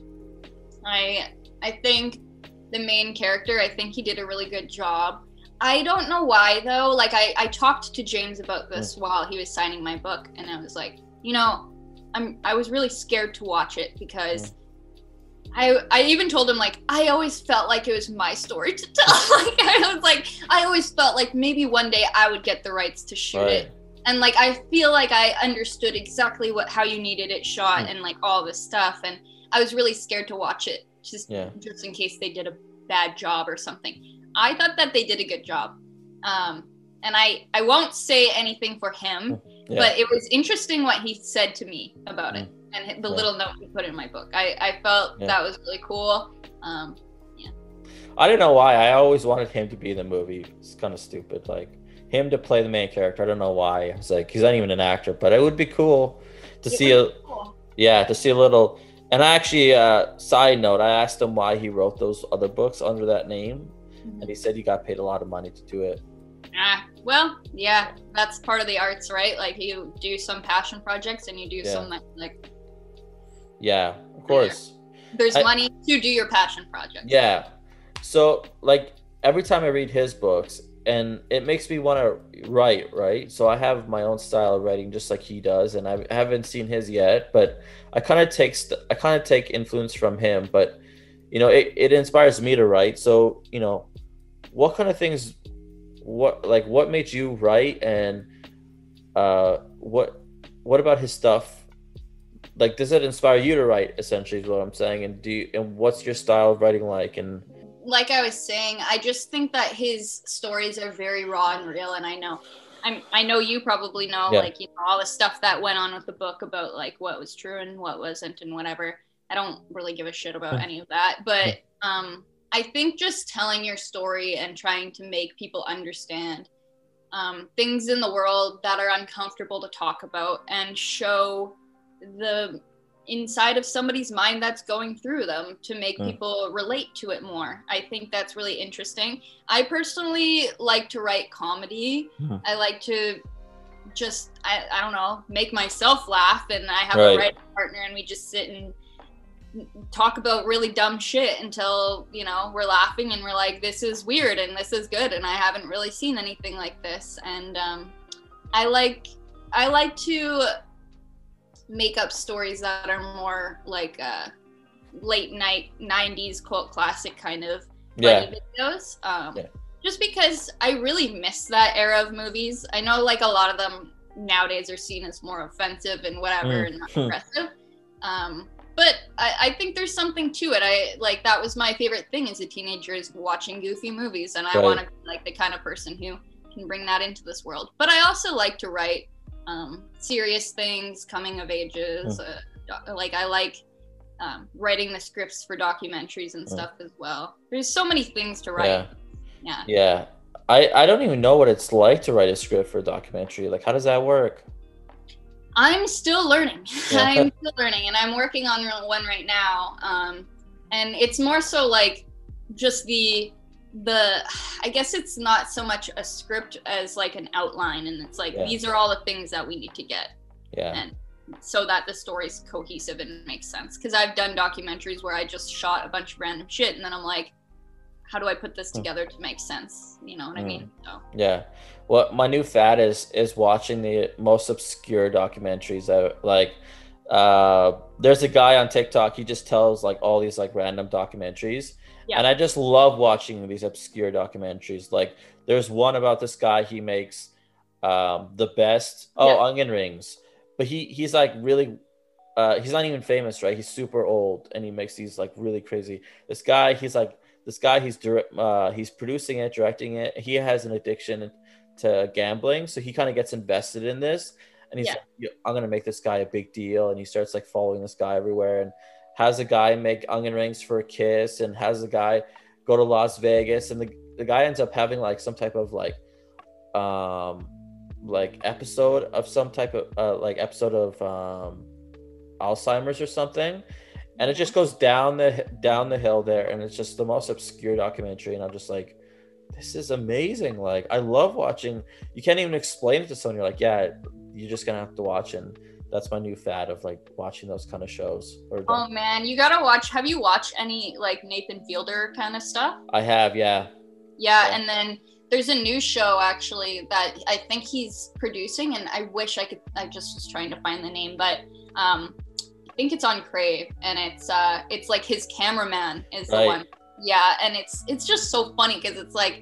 I I think the main character, I think he did a really good job. I don't know why though. Like I, I talked to James about this mm. while he was signing my book, and I was like, you know, I'm I was really scared to watch it because mm. I I even told him like I always felt like it was my story to tell. Like I was like I always felt like maybe one day I would get the rights to shoot right. it. And like I feel like I understood exactly what how you needed it shot mm. and like all this stuff, and I was really scared to watch it just yeah. just in case they did a bad job or something. I thought that they did a good job, um, and I I won't say anything for him, yeah. but it was interesting what he said to me about mm. it and the yeah. little note he put in my book. I I felt yeah. that was really cool. Um, yeah. I don't know why I always wanted him to be in the movie. It's kind of stupid, like. Him to play the main character. I don't know why. It's like he's not even an actor, but it would be cool to it see a cool. yeah, to see a little. And actually, uh, side note, I asked him why he wrote those other books under that name, mm-hmm. and he said he got paid a lot of money to do it. Ah, well, yeah, that's part of the arts, right? Like you do some passion projects and you do yeah. some like. Yeah, of course. There's I, money to do your passion project. Yeah, so like every time I read his books. And it makes me want to write, right? So I have my own style of writing, just like he does, and I haven't seen his yet. But I kind of take st- I kind of take influence from him. But you know, it, it inspires me to write. So you know, what kind of things, what like what made you write, and uh, what what about his stuff? Like, does it inspire you to write? Essentially, is what I'm saying. And do you, and what's your style of writing like? And like I was saying, I just think that his stories are very raw and real, and I know, I'm, I know you probably know, yeah. like, you know, all the stuff that went on with the book about, like, what was true and what wasn't and whatever. I don't really give a shit about any of that, but um, I think just telling your story and trying to make people understand um, things in the world that are uncomfortable to talk about and show the inside of somebody's mind that's going through them to make Mm. people relate to it more. I think that's really interesting. I personally like to write comedy. Mhm. I like to just, I, I don't know, make myself laugh, and I have Right. a writing partner and we just sit and talk about really dumb shit until, you know, we're laughing and we're like, this is weird and this is good and I haven't really seen anything like this. And um, I like I like to make up stories that are more like uh, late night nineties cult classic kind of Yeah. funny videos. Um, Yeah. Just because I really miss that era of movies. I know like a lot of them nowadays are seen as more offensive and whatever Mm. and not impressive. Um, but I, I think there's something to it. I like that was my favorite thing as a teenager is watching goofy movies, and I Right. want to be like the kind of person who can bring that into this world. But I also like to write um, serious things, coming of ages. Uh, doc- like I like um, writing the scripts for documentaries and stuff as well. There's so many things to write. Yeah. Yeah. Yeah. I, I don't even know what it's like to write a script for a documentary. Like, how does that work? I'm still learning. Yeah. I'm still learning, and I'm working on one right now. Um, and it's more so like just the the. I guess it's not so much a script as like an outline, and it's like Yeah. these are all the things that we need to get, Yeah. and so that the story's cohesive and makes sense. Because I've done documentaries where I just shot a bunch of random shit, and then I'm like, how do I put this together to make sense? You know what I mean? So. Yeah. Well, my new fad is is watching the most obscure documentaries out. Like, uh, there's a guy on TikTok. He just tells like all these like random documentaries, Yeah. and I just love watching these obscure documentaries. Like, there's one about this guy. He makes um, the best. Oh, Yeah. onion rings. But he he's like really. Uh, he's not even famous, right? He's super old, and he makes these like really crazy. This guy, he's like this guy. He's direct. Uh, he's producing it, directing it. He has an addiction to gambling, so he kind of gets invested in this, and he's Yeah. like, "Yeah, I'm gonna make this guy a big deal," and he starts like following this guy everywhere, and has a guy make onion rings for a kiss, and has a guy go to Las Vegas, and the, the guy ends up having like some type of like um like episode of some type of uh, like episode of um Alzheimer's or something, and it just goes down the down the hill there, and it's just the most obscure documentary, and I'm just like, this is amazing. Like, I love watching. You can't even explain it to someone. You're like, yeah, you're just gonna have to watch. And that's my new fad of like watching those kind of shows. Or Oh man, you gotta watch. Have you watched any like Nathan Fielder kind of stuff? I have, yeah. Yeah, Yeah. and then there's a new show actually that I think he's producing, and I wish I could. I just was trying to find the name, but um, I think it's on Crave, and it's uh, it's like his cameraman is the Right. one. Yeah, and it's it's just so funny because it's like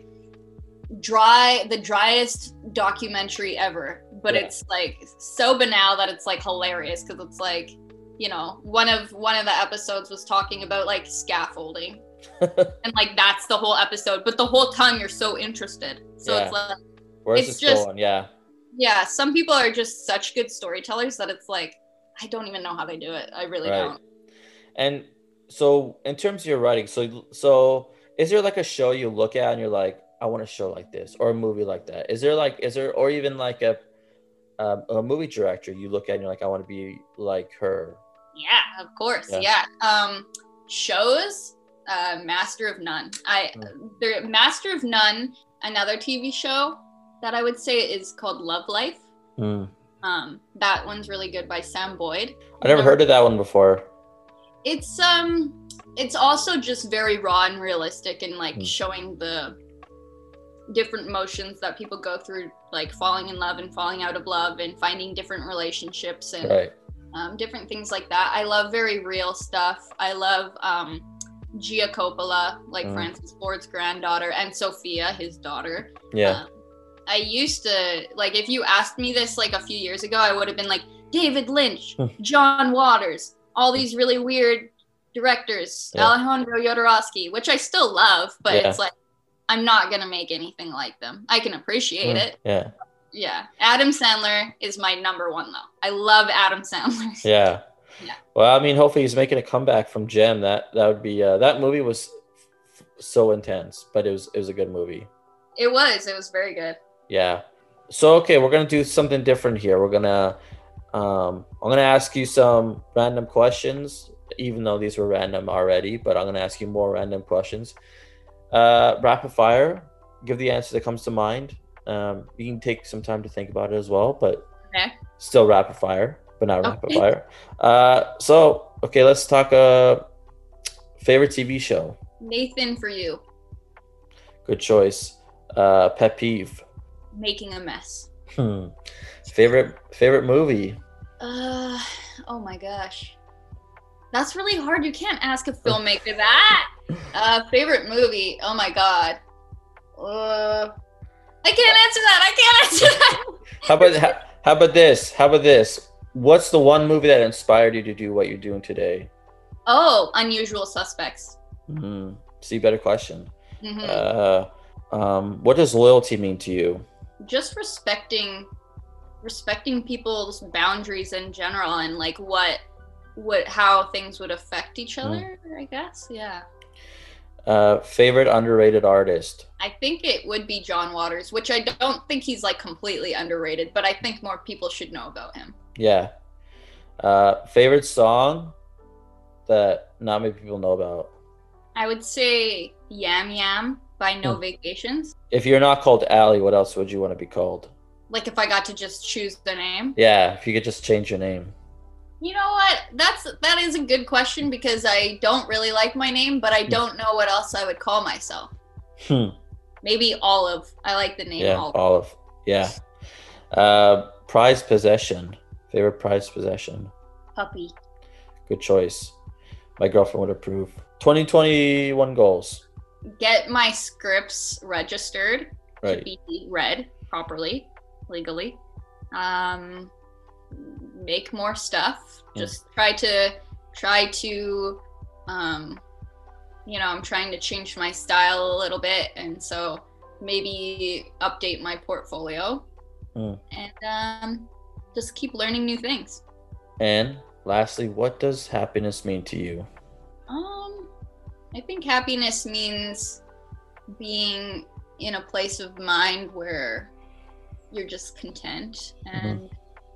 dry, the driest documentary ever, but Yeah. it's like so banal that it's like hilarious because it's like, you know, one of one of the episodes was talking about like scaffolding, and like that's the whole episode, but the whole time you're so interested. So Yeah. it's like, Where's It's this just- going? Yeah. yeah, some people are just such good storytellers that it's like I don't even know how they do it. I really Right. don't. And so in terms of your writing, so so is there like a show you look at and you're like, I want a show like this, or a movie like that? Is there like is there or even like a um, a movie director you look at and you're like, I want to be like her? Yeah, of course. Yeah. Yeah. Um, shows, uh, Master of None. I, Mm. there, Master of None. Another T V show that I would say is called Love Life. Um, that one's really good by Sam Boyd. I never heard of that one before. It's um, it's also just very raw and realistic, and like Mm. showing the different emotions that people go through, like falling in love and falling out of love, and finding different relationships and Right. um, different things like that. I love very real stuff. I love um, Gia Coppola, like Mm. Francis Ford's granddaughter, and Sophia, his daughter. Yeah. Um, I used to, like, if you asked me this like a few years ago, I would have been like, David Lynch, Hmm. John Waters, all these really weird directors, Yeah. Alejandro Jodorowsky, which I still love, but Yeah. it's like, I'm not going to make anything like them. I can appreciate Mm, it. Yeah. Yeah. Adam Sandler is my number one, though. I love Adam Sandler. Yeah. Yeah. Well, I mean, hopefully he's making a comeback from Gem. That that would be uh, that movie was f- so intense, but it was it was a good movie. It was. It was very good. Yeah. So okay, we're gonna do something different here. We're gonna um I'm gonna ask you some random questions, even though these were random already, but I'm gonna ask you more random questions. Uh rapid fire. Give the answer that comes to mind. Um you can take some time to think about it as well, but Okay. still rapid fire, but not rapid Okay. fire. Uh so okay, let's talk uh favorite T V show. Nathan, for you, Good choice. Uh pet peeve. making a mess. Hmm. Favorite favorite movie. Uh, oh my gosh. That's really hard. You can't ask a filmmaker that. Uh, favorite movie. Oh my god. Uh, I can't answer that. I can't answer that. How about how, how about this? How about this? What's the one movie that inspired you to do what you're doing today? Oh, Unusual Suspects. Hmm. See, better question. hmm Uh, um, what does loyalty mean to you? Just respecting, respecting people's boundaries in general, and like what, what, how things would affect each other. I guess. Yeah. Uh, favorite underrated artist. I think it would be John Waters, which I don't think he's like completely underrated, but I think more people should know about him. Yeah. Uh, favorite song that not many people know about. I would say Yam Yam by No Hmm. Vacations. If you're not called Allie, what else would you want to be called? Like if I got to just choose the name. Yeah, if you could just change your name. You know what? That's that is a good question because I don't really like my name, but I don't know what else I would call myself. Hmm. Maybe Olive. I like the name Yeah, Olive. Olive. Yeah. Uh, prized possession. Favorite prized possession. Puppy. Good choice. My girlfriend would approve. twenty twenty-one goals. Get my scripts registered Right. to be read properly, legally. Um, make more stuff. Mm. Just try to try to, um, you know, I'm trying to change my style a little bit, and so maybe update my portfolio, Mm. and um, just keep learning new things. And lastly, what does happiness mean to you? Um, I think happiness means being in a place of mind where you're just content and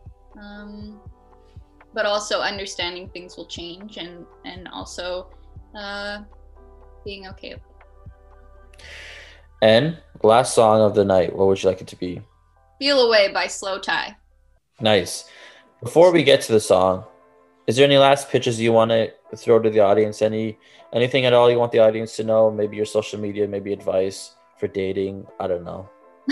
um but also understanding things will change and and also uh being okay with it. And last song of the night, what would you like it to be? Feel Away by Slow Tie. Nice. Before we get to the song, is there any last pitches you want to throw to the audience? Any anything at all you want the audience to know? Maybe your social media, maybe advice for dating. I don't know.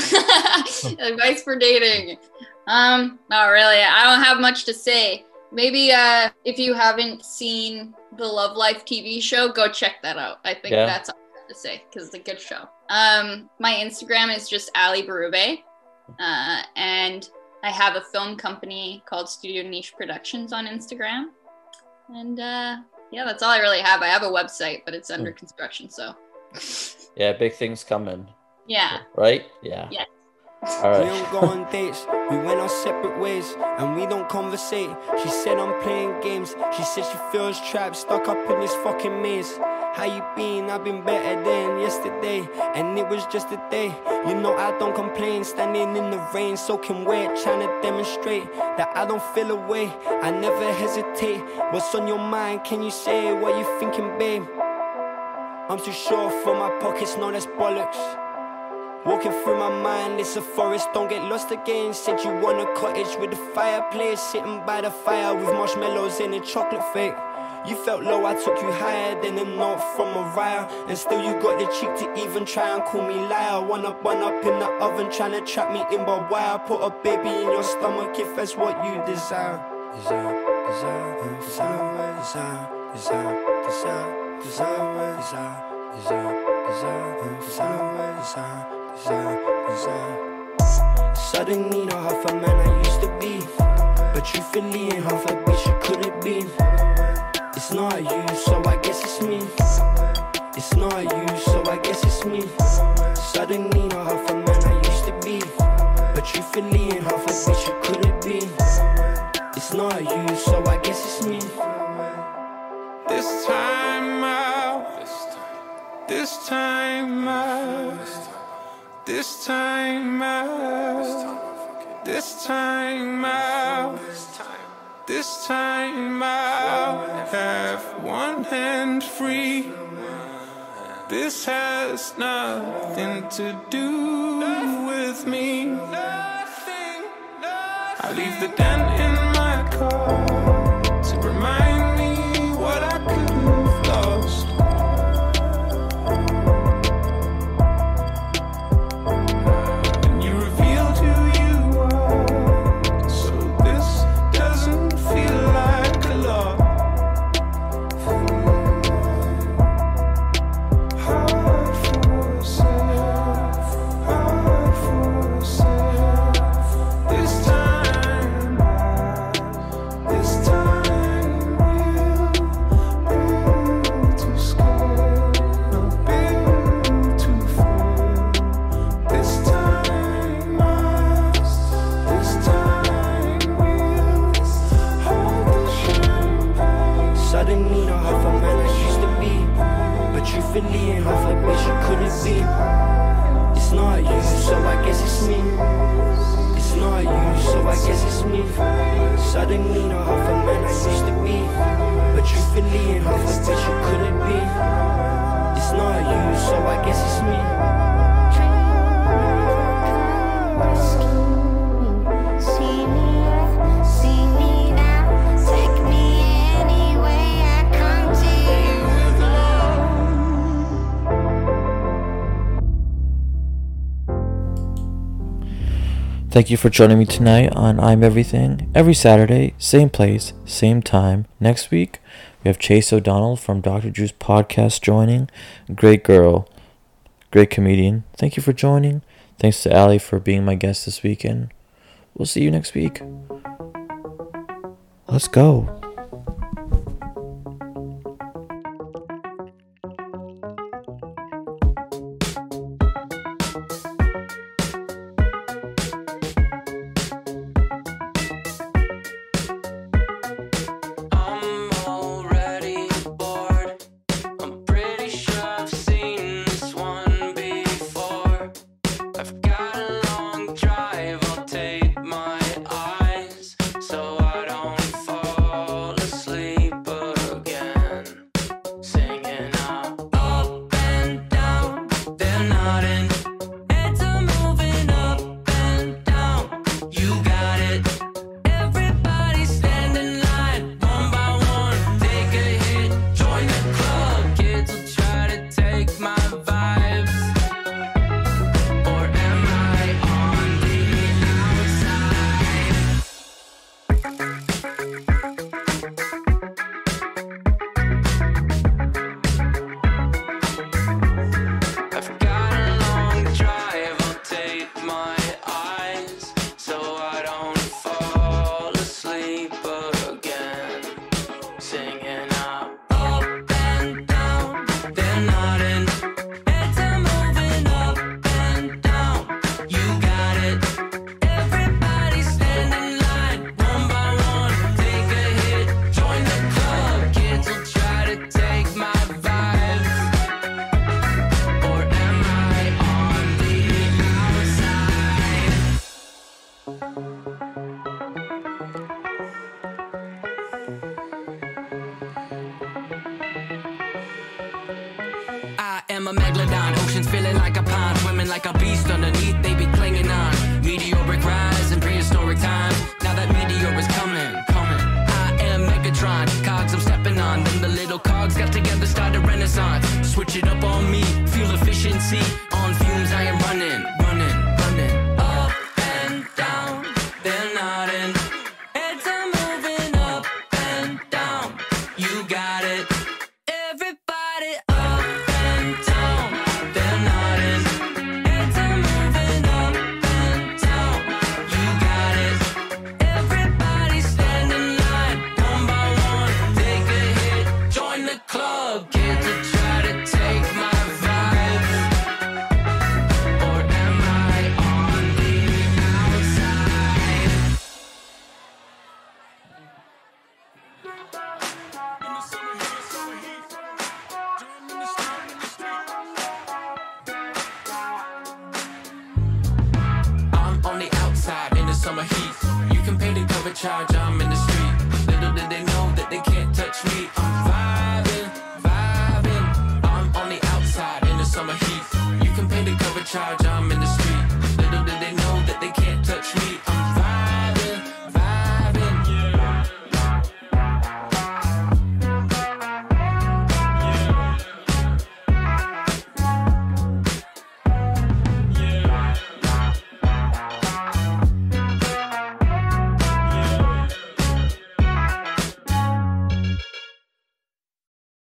Advice for dating. Um, not really. I don't have much to say. Maybe uh if you haven't seen the Love Life T V show, go check that out. I think Yeah. that's all I have to say because it's a good show. Um, my Instagram is just Ali Berube. Uh, and I have a film company called Studio Niche Productions on Instagram. And uh yeah, that's all I really have. I have a website, but it's under construction, so Yeah, big things coming. yeah. Right? Yeah. Yeah. All We right. don't go on dates, we went our separate ways, and we don't conversate. She said I'm playing games, she said she feels trapped, stuck up in this fucking maze. How you been? I've been better than yesterday, and it was just a day. You know I don't complain, standing in the rain, soaking wet, trying to demonstrate that I don't feel away. I never hesitate. What's on your mind? Can you say what you thinking, babe? I'm too sure for my pockets, no, that's bollocks. Walking through my mind, it's a forest, don't get lost again. Said you want a cottage with a fireplace, sitting by the fire with marshmallows and a chocolate fake. You felt low, I took you higher than a note from Mariah, and still you got the cheek to even try and call me liar. One up, one up in the oven, trying to trap me in barbed wire. Put a baby in your stomach if that's what you desire. Desire, desire, desire, desire, desire, desire, desire, desire, desire, desire, desire, desire. Desire, desire. Suddenly not half a man I used to be, but truthfully ain't half a bitch you could have been. It's not you, so I guess it's me. It's not you, so I guess it's me. Suddenly not half a man I used to be, but truthfully ain't half a bitch you could have been. It's not you, so I guess it's me. This time out, this time out, this time out, this time out, this time out. Have one hand free. This has nothing to do with me. I leave the dent in my car to remind me what I could have lost. And you revealed who you are, so this doesn't feel like a lot. Hard for self, hard for self. This time, this time we'll been too scared, not been too full. This time, this time we'll hold the champagne. Suddenly, not half a man I used to be, but truthfully enough, I wish you couldn't be. It's not you, so I guess it's me. It's not you, so I guess it's me. Suddenly, not half a man I used to be, but truthfully enough, I wish you couldn't be. It's not you, so I guess it's me. See me, see me now, take me anyway. I come to you with love. Thank you for joining me tonight on I'm Everything. Every Saturday, same place, same time. Next week, we have Chase O'Donnell from Doctor Drew's podcast joining. Great girl, great comedian. Thank you for joining. Thanks to Allie for being my guest this weekend. We'll see you next week. Let's go. I'm already bored. I'm pretty sure I've seen this one before. I've got a long drive, I'll take my eyes so I don't fall asleep again. Singing out up and down, they're nodding. Heads are moving up and down. You got it. Everybody stand in line, one by one, take a hit, join the club. Kids will try to take my vibes, or am I on the outside? I've got a long drive, I'll take my eyes so I don't fall asleep again. Singing out up and down, they're nodding. Heads are moving up and down. You got it. Everybody stand in line, one by one, take a hit, join the club. Kids will try to take my vibes, or am I on the outside? I am a megalodon, oceans feeling like a pond, swimming like a beast underneath, they be clinging on. Meteoric rise in prehistoric times, now that meteor is coming, coming. I am Megatron, cogs I'm stepping on, then the little cogs got together, started renaissance. Switch it up on me, fuel efficiency, on fumes I am running, running, running. Up and down, they're nodding. Heads are moving up and down. You got it. Everybody up and down, they're nodding. Heads are moving I'm a heat. You can pay the cover charge, I'm in the street. Little did they know that they can't touch me. I'm